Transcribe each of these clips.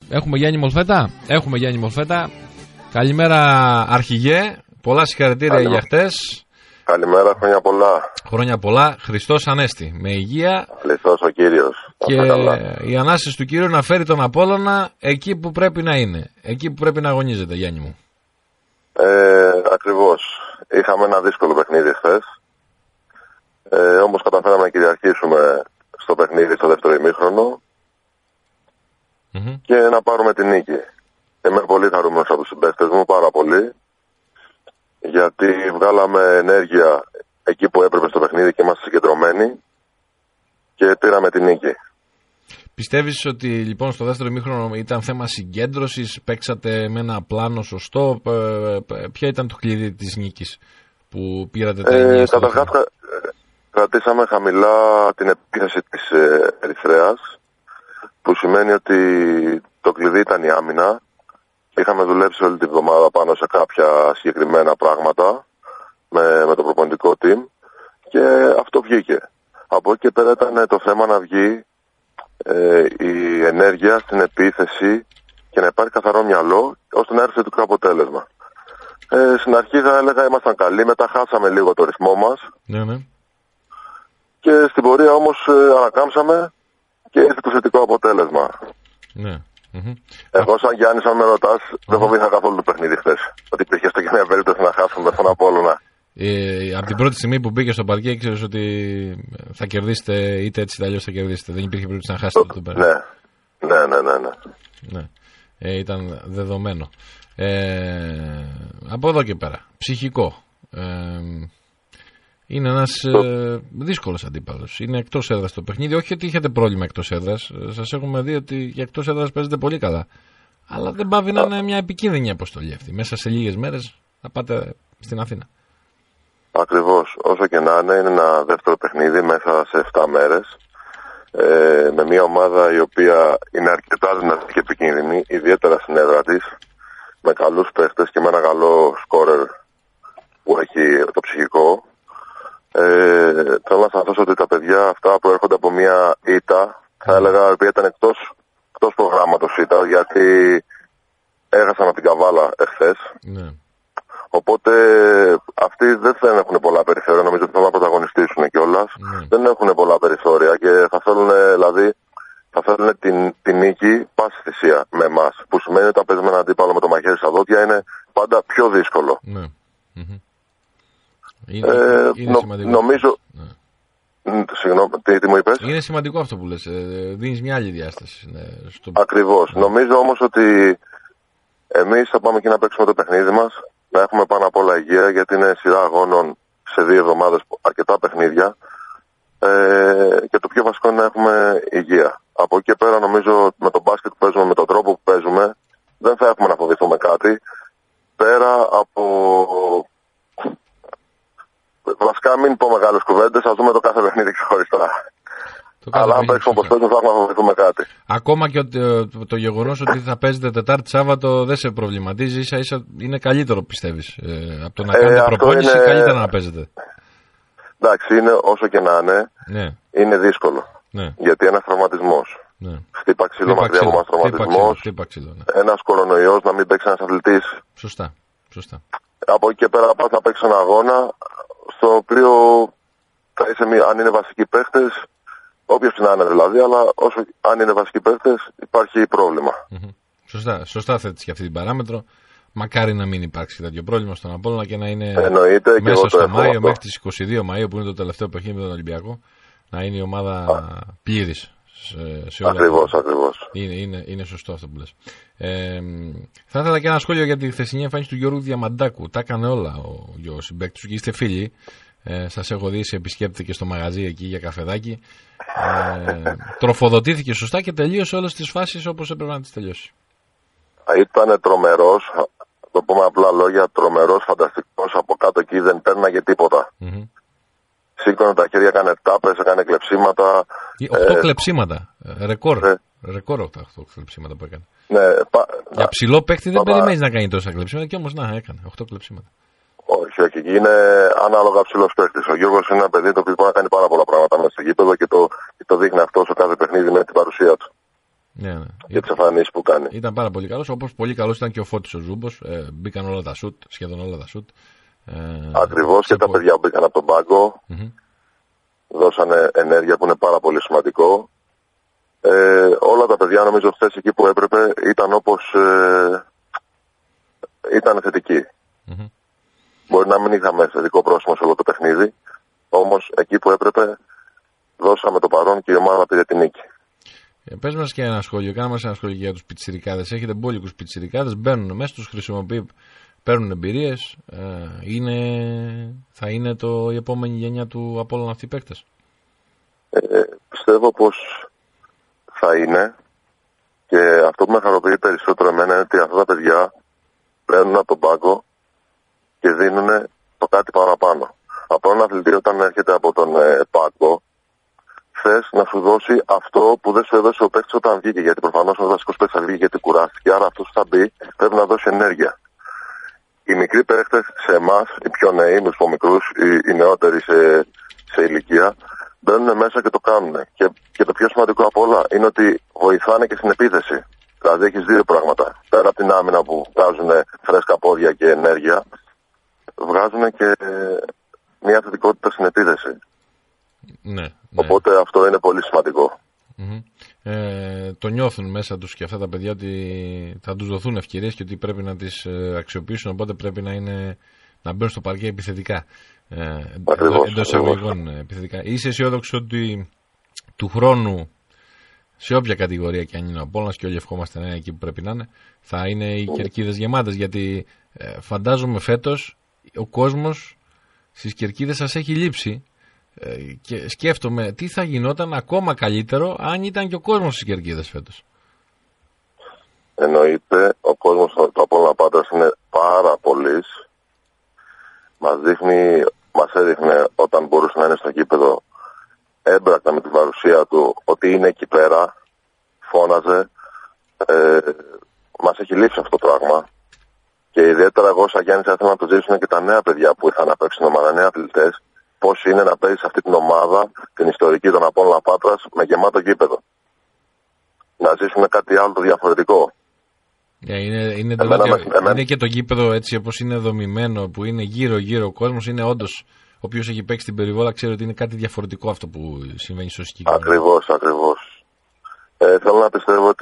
Έχουμε Γιάννη Μολφέτα. Έχουμε Γιάννη Μολφέτα. Καλημέρα, αρχηγέ. Πολλά συγχαρητήρια για χτες. Καλημέρα, χρόνια πολλά. Χρόνια πολλά. Χριστός Ανέστη. Με υγεία. Χριστός ο Κύριος. Και η Ανάσταση του Κύριου να φέρει τον Απόλλωνα εκεί που πρέπει να είναι. Εκεί που πρέπει να αγωνίζεται, Γιάννη μου. Ακριβώς. Είχαμε ένα δύσκολο παιχνίδι χθες. Όμως καταφέραμε να κυριαρχήσουμε στο παιχνίδι στο δεύτερο ημίχρονο και να πάρουμε την νίκη. Είμαι πολύ χαρούμενος από τους συμπαίκτες μου, πάρα πολύ. Γιατί βγάλαμε ενέργεια εκεί που έπρεπε στο παιχνίδι και είμαστε συγκεντρωμένοι και πήραμε την νίκη. Πιστεύεις ότι λοιπόν στο δεύτερο ημίχρονο ήταν θέμα συγκέντρωσης, παίξατε με ένα πλάνο σωστό, ποια ήταν το κλειδί της νίκης που πήρατε τα ενία? Καταρχάς κρατήσαμε χαμηλά την επίθεση της Ερυθρέας, που σημαίνει ότι το κλειδί ήταν η άμυνα. Είχαμε δουλέψει όλη τη βδομάδα πάνω σε κάποια συγκεκριμένα πράγματα με το προπονητικό team και αυτό βγήκε. Από εκεί και πέρα ήταν το θέμα να βγει η ενέργεια στην επίθεση και να υπάρχει καθαρό μυαλό ώστε να έρθει θετικό αποτέλεσμα. Στην αρχή θα έλεγα ήμασταν καλοί, μετά χάσαμε λίγο το ρυθμό μας. Ναι. Και στην πορεία όμως ανακάμψαμε και ήρθε το θετικό αποτέλεσμα. Ναι. Εγώ σαν Γιάννης, αν με ρωτάς, δεν φοβήθηκα καθόλου το παιχνίδι χθες. Ότι υπήρχε στο και μια περίπτωση να χάσουμε τον Απόλλωνα. Από την πρώτη στιγμή που μπήκε στο παρκέ ήξερες ότι θα κερδίσετε, είτε έτσι είτε αλλιώς θα κερδίσετε. Δεν υπήρχε περίπτωση να χάσετε το παιχνίδι. Ναι. Ήταν δεδομένο. Από εδώ και πέρα, ψυχικό. Είναι ένας δύσκολος αντίπαλος. Είναι εκτός έδρας το παιχνίδι. Όχι ότι είχατε πρόβλημα εκτός έδρας. Σας έχουμε δει ότι για εκτός έδρας παίζετε πολύ καλά. Αλλά δεν πάβει να είναι μια επικίνδυνη αποστολή αυτή. Μέσα σε λίγες μέρες θα πάτε στην Αθήνα. Ακριβώς. Όσο και να είναι ένα δεύτερο παιχνίδι μέσα σε 7 μέρες. Με μια ομάδα η οποία είναι αρκετά δυνατή και επικίνδυνη, ιδιαίτερα στην έδρα της, με καλούς παίχτες και με ένα καλό σκόρερ που έχει το ψυχικό. Θέλω να σας ότι τα παιδιά αυτά προέρχονται από μια ήττα, θα έλεγα, η οποία ήταν εκτός προγράμματος ήττα, γιατί έχασαν από την Καβάλα εχθές. Ναι. Οπότε αυτοί δεν έχουν πολλά περιθώρια, νομίζω ότι θέλουν να πρωταγωνιστήσουν κιόλας. Δεν έχουν πολλά περιθώρια και θα θέλουν την νίκη πάση θυσία με εμάς. Που σημαίνει ότι όταν παίζουμε ένα αντίπαλο με το μαχαίρι στα δόντια είναι πάντα πιο δύσκολο. Ναι. Είναι σημαντικό. Νομίζω. Συγγνώμη, τι μου είπες? Είναι σημαντικό αυτό που λες. Δίνεις μια άλλη διάσταση. Ακριβώς. Νομίζω όμως ότι εμείς θα πάμε εκεί να παίξουμε το παιχνίδι μας, να έχουμε πάνω απ' όλα υγεία, γιατί είναι σειρά αγώνων σε 2 εβδομάδες, αρκετά παιχνίδια. Και το πιο βασικό είναι να έχουμε υγεία. Από εκεί και πέρα, νομίζω με τον μπάσκετ που παίζουμε, με τον τρόπο που παίζουμε, δεν θα έχουμε να φοβηθούμε κάτι. Πέρα από. Βασικά, μην πω μεγάλες κουβέντες, ας δούμε το κάθε παιχνίδι ξεχωριστά. Αλλά αν παίξουμε όπως παίζουμε, θα έχουμε να φοβηθούμε κάτι. Ακόμα και το γεγονός ότι θα παίζετε Τετάρτη Σάββατο δεν σε προβληματίζει, ίσα-ίσα είναι καλύτερο, πιστεύεις? Από το να κάνετε προπόνηση, καλύτερα να παίζετε. Εντάξει, είναι όσο και να είναι, είναι δύσκολο. Ναι. Γιατί ένας τραυματισμός. Ναι. Χτύπα ξύλο μακριά από μας τραυματισμός. Ένας κορονοϊός, να μην παίξει ένας αθλητής. Σωστά. Από εκεί και πέρα πας να παίξεις ένα αγώνα, στο οποίο θα είσαι αν είναι βασικοί παίχτες, όποιος να είναι δηλαδή, αλλά αν είναι βασικοί παίχτες υπάρχει πρόβλημα. Σωστά θέτεις και αυτή την παράμετρο. Μακάρι να μην υπάρξει τέτοιο πρόβλημα στον Απόλλωνα και να είναι μέσα στο Μάιο, μέχρι τις 22 Μαΐου, που είναι το τελευταίο παιχνίδι με τον Ολυμπιακό, να είναι η ομάδα πλήρης. Ακριβώς. Είναι σωστό αυτό που λες. Θα ήθελα και ένα σχόλιο για τη χθεσινή εμφάνιση του Γιώργου Διαμαντάκου. Τα έκανε όλα ο συμπαίκτης του και είστε φίλοι. Σας έχω δει, σε επισκέπτη και στο μαγαζί εκεί για καφεδάκι. Τροφοδοτήθηκε σωστά και τελείωσε όλες τις φάσεις όπως έπρεπε να τις τελειώσει. Ήταν τρομερός, το πούμε απλά λόγια, τρομερός, φανταστικός. Από κάτω εκεί δεν παίρναγε τίποτα. Σήκωνε τα χέρια, έκανε τάπες, έκανε κλεψίματα. 8 κλεψίματα. Ρεκόρ 8 κλεψίματα που έκανε. Ναι, για ψηλό παίκτη δεν περιμένεις να κάνει τόσα κλεψίματα και όμως έκανε 8 κλεψίματα. Όχι, είναι ανάλογα ψηλός παίκτης. Ο Γιώργος είναι ένα παιδί το οποίο μπορεί να κάνει πάρα πολλά πράγματα μέσα στο γήπεδο και το δείχνει αυτό σε κάθε παιχνίδι με την παρουσία του. Ναι. Για τις εμφανίσεις που κάνει. Ήταν πάρα πολύ καλός, όπως πολύ καλός ήταν και ο Φώτης ο Ζούμπος. Μπήκαν όλα τα σουτ, σχεδόν όλα τα σουτ. Ακριβώς, και τα παιδιά που μπήκαν από τον πάγκο δώσανε ενέργεια που είναι πάρα πολύ σημαντικό. Όλα τα παιδιά νομίζω χθες εκεί που έπρεπε ήταν όπως ήταν θετικοί. Μπορεί να μην είχαμε θετικό πρόσημο σε όλο το παιχνίδι, όμως εκεί που έπρεπε δώσαμε το παρόν και η ομάδα πήρε την νίκη. Πες μας και ένα σχόλιο, κάνε μας ένα σχόλιο για τους πιτσιρικάδες. Έχετε μπόλικους πιτσιρικάδες, μπαίνουν μέσα, τους χρησιμοποιεί, παίρνουν εμπειρίες. Θα είναι η επόμενη γενιά του Απόλλωνα αυτοί οι παίκτες. Πιστεύω πως θα είναι, και αυτό που με χαροποιεί περισσότερο εμένα είναι ότι αυτά τα παιδιά παίρνουν από τον πάγκο και δίνουν το κάτι παραπάνω. Από ένα αθλητή όταν έρχεται από τον πάγκο, θες να σου δώσει αυτό που δεν σου έδωσε ο παίκτης όταν βγήκε. Γιατί προφανώς ο βασικός παίκτης θα βγει γιατί κουράστηκε. Άρα αυτός που θα μπει πρέπει να δώσει ενέργεια. Οι μικροί παίκτες σε εμάς, οι πιο νέοι, με τους μικρούς, οι νεότεροι σε ηλικία, μπαίνουν μέσα και το κάνουν. Και το πιο σημαντικό απ' όλα είναι ότι βοηθάνε και στην επίθεση. Δηλαδή έχεις δύο πράγματα. Πέρα από την άμυνα που βγάζουν φρέσκα πόδια και ενέργεια, βγάζουν και μια θετικότητα στην επίθεση. Ναι. Οπότε αυτό είναι πολύ σημαντικό. Το νιώθουν μέσα τους και αυτά τα παιδιά ότι θα τους δοθούν ευκαιρίες και ότι πρέπει να τις αξιοποιήσουν, οπότε πρέπει να μπαίνουν στο παρκέ επιθετικά. Εντός εισαγωγικών επιθετικά. Είσαι αισιόδοξο ότι του χρόνου, σε όποια κατηγορία και αν είναι ο Απόλλωνας, και όλοι ευχόμαστε να είναι εκεί που πρέπει να είναι, θα είναι οι κερκίδες γεμάτες? Γιατί φαντάζομαι φέτος ο κόσμος στις κερκίδες σας έχει λείψει. Και σκέφτομαι τι θα γινόταν ακόμα καλύτερο αν ήταν και ο κόσμος στις κερκίδες φέτος. Εννοείται, ο κόσμος του Απόλλωνα Πάτρας είναι πάρα πολύς. Μας έδειχνε όταν μπορούσε να είναι στο γήπεδο έμπρακτα με την παρουσία του ότι είναι εκεί πέρα, φώναζε. Μας έχει λείψει αυτό το πράγμα. Και ιδιαίτερα εγώ σαν Γιάννης θα ήθελα να το ζήσουν και τα νέα παιδιά που ήρθαν να παίξουν ομάδα, νέα αθλητές. Πώς είναι να παίζεις αυτή την ομάδα, την ιστορική των Απόλλωνα Πάτρας, με γεμάτο γήπεδο. Να ζήσουμε κάτι άλλο το διαφορετικό. Είναι και το γήπεδο έτσι όπως είναι δομημένο, που είναι γύρω-γύρω ο κόσμος, είναι όντως, ο οποίος έχει παίξει την περιβόλα ξέρει ότι είναι κάτι διαφορετικό αυτό που συμβαίνει στο συγκεκριμένο. Ακριβώς. Θέλω να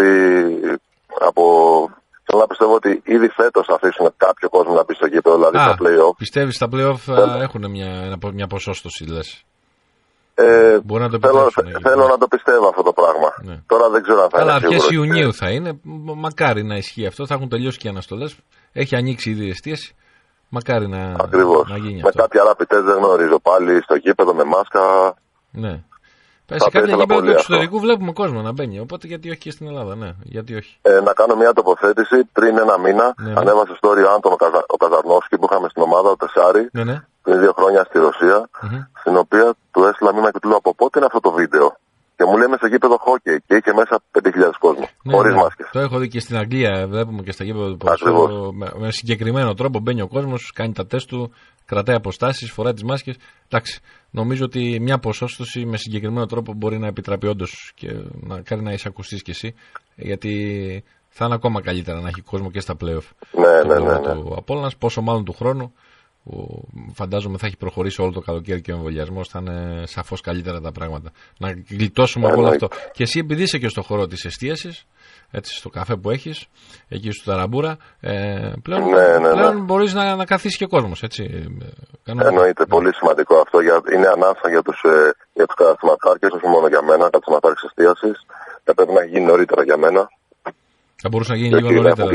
πιστεύω ότι ήδη φέτος θα αφήσουν κάποιο κόσμο να μπει στο γήπεδο, δηλαδή στα play-off. Πιστεύεις στα play-off θα έχουν μια ποσόστοση, λες? Μπορεί να το θέλω να το πιστεύω αυτό το πράγμα. Ναι. Τώρα δεν ξέρω αν θα είναι. Αλλά αρχές Ιουνίου θα είναι. Μακάρι να ισχύει αυτό. Θα έχουν τελειώσει και οι αναστολές. Έχει ανοίξει ήδη η εστίαση. Μακάρι να γίνει με αυτό. Κάποια άλλα πιτές δεν γνωρίζω. Πάλι στο γήπεδο με μάσκα. Ναι. Σε κάποια γήπεδα του εξωτερικού βλέπουμε κόσμο να μπαίνει. Οπότε γιατί όχι και στην Ελλάδα, ναι. Γιατί όχι. Να κάνω μια τοποθέτηση. Πριν ένα μήνα ανέβασε στο όριο Άντων ο Καζαρνόφσκι που είχαμε στην ομάδα, ο Τεσάρη, πριν 2 χρόνια στη Ρωσία, στην οποία του έστειλα μήνα και του λέω από πότε είναι αυτό το βίντεο. Και μου λέει σε γήπεδο χόκεϊ και είχε μέσα 5.000 κόσμο. Χωρίς μάσκες. Το έχω δει και στην Αγγλία. Βλέπουμε και στα γήπεδα του ποδοσφαίρου. Με συγκεκριμένο τρόπο μπαίνει ο κόσμος, κάνει τα τεστ του, κρατάει αποστάσεις, φοράει τις μάσκες. Εντάξει, νομίζω ότι μια ποσόστοση με συγκεκριμένο τρόπο μπορεί να επιτραπεί όντως και να κάνει να εισακουστείς κι εσύ. Γιατί θα είναι ακόμα καλύτερα να έχει κόσμο και στα play-off. Ναι. Του Απόλλωνας, πόσο μάλλον του χρόνου. Φαντάζομαι θα έχει προχωρήσει όλο το καλοκαίρι και ο εμβολιασμός, θα είναι σαφώς καλύτερα τα πράγματα. Να γλιτώσουμε από όλο αυτό. Και εσύ, επειδή είσαι και στο χώρο της εστίασης, έτσι, στο καφέ που έχεις, εκεί στο Ταραμπούρα, πλέον μπορείς να καθίσεις και κόσμος, έτσι. Εννοείται, πολύ σημαντικό αυτό. Είναι ανάσα για τους καταστηματάρχες, όχι μόνο για μένα, καταστηματάρχες εστίασης. Θα πρέπει να γίνει νωρίτερα για μένα. Θα μπορούσε να γίνει λίγο νωρίτερα.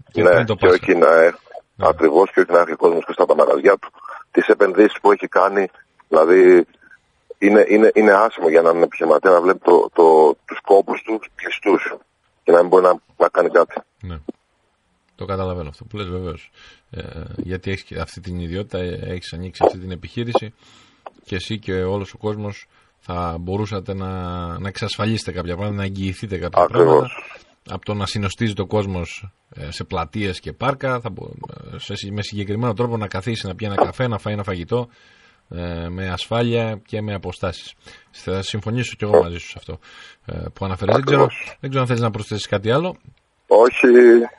Ακριβώς, και όχι να έχει ο κόσμος και στα μαγαζιά του. Τις επενδύσεις που έχει κάνει, δηλαδή είναι άσχημο για έναν επιχειρηματία να βλέπει τους κόπους του κλειστούς και να μην μπορεί να κάνει κάτι. Ναι. Το καταλαβαίνω αυτό που λες, βεβαίως. Γιατί έχεις αυτή την ιδιότητα, έχεις ανοίξει αυτή την επιχείρηση και εσύ και όλος ο κόσμος θα μπορούσατε να εξασφαλίσετε κάποια πράγματα, να εγγυηθείτε κάποια πράγματα. Από το να συνοστίζει το κόσμος σε πλατείες και πάρκα, με συγκεκριμένο τρόπο να καθίσει, να πιει ένα καφέ, να φάει ένα φαγητό, με ασφάλεια και με αποστάσεις. Θα συμφωνήσω κι εγώ μαζί σου σε αυτό που αναφέρεις. Δεν ξέρω αν θέλεις να προσθέσεις κάτι άλλο. Όχι,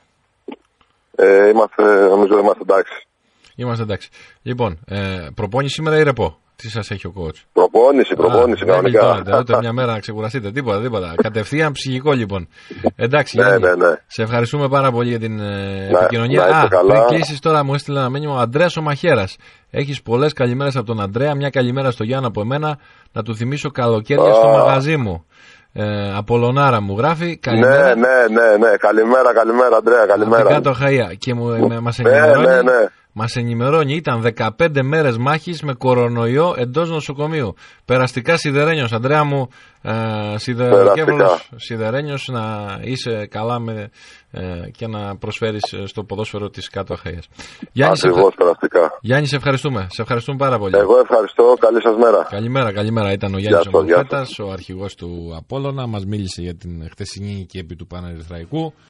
νομίζω είμαστε εντάξει. Είμαστε εντάξει. Λοιπόν, προπόνηση σήμερα ή ρεπό? Τι σας έχει ο coach? Προπόνηση κανονικά. Ούτε μια μέρα να ξεκουραστείτε, τίποτα. Κατευθείαν ψυχικό λοιπόν. Εντάξει, ναι. Σε ευχαριστούμε πάρα πολύ για την επικοινωνία. Πριν κλείσεις τώρα, μου έστειλε ένα μήνυμα ο Αντρέας ο Μαχαίρας. Έχεις πολλές καλημέρες από τον Αντρέα. Μια καλημέρα στο Γιάννα από εμένα. Να του θυμίσω καλοκαίρια στο μαγαζί μου. Απολωνάρα μου γράφει. Καλημέρα. Ναι. Καλημέρα, Αντρέα. Καλημέρα. Κάτω Χαία. Και μας ενημερώνει, ήταν 15 μέρες μάχης με κορονοϊό εντός νοσοκομείου. Περαστικά Σιδερένιος, Αντρέα μου, Σιδερένιος, να είσαι καλά και να προσφέρεις στο ποδόσφαιρο της Κάτω Αχαΐας. Ακριβώς, περαστικά. Γιάννη, σε ευχαριστούμε πάρα πολύ. Εγώ ευχαριστώ, καλή σας μέρα. Καλημέρα. Ήταν ο Γιάννης ο Μορφέτας, ο αρχηγός του Απόλλωνα, μας μίλησε για την χθεσινή νίκη επί του Πανερυθραϊκού.